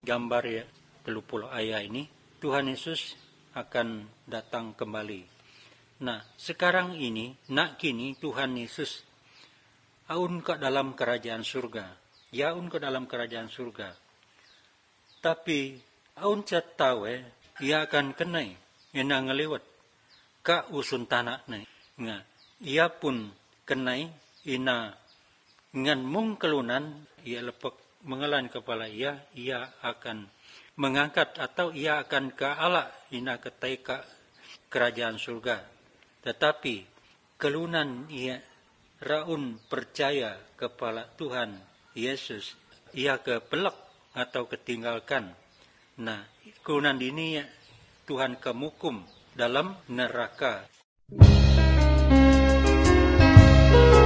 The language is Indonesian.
gambar ya 30 ayat ini, Tuhan Yesus akan datang kembali. Nah, sekarang ini, nak kini Tuhan Yesus aun ke dalam kerajaan surga. Ya aun ke dalam kerajaan surga. Tapi aun cat tahu ia akan kenai, ina ngelewat ka usun tanah ni. Nga, ia pun kenai ina ngan mung kelunan ia lepek mengelan kepala ia akan mengangkat atau ia akan ke ala ina ketai ka kerajaan surga. Tetapi kelunan ia raun percaya kepada Tuhan Yesus, ia ke pelak atau ketinggalkan. Nah, kelunan ini Tuhan kemukum dalam neraka.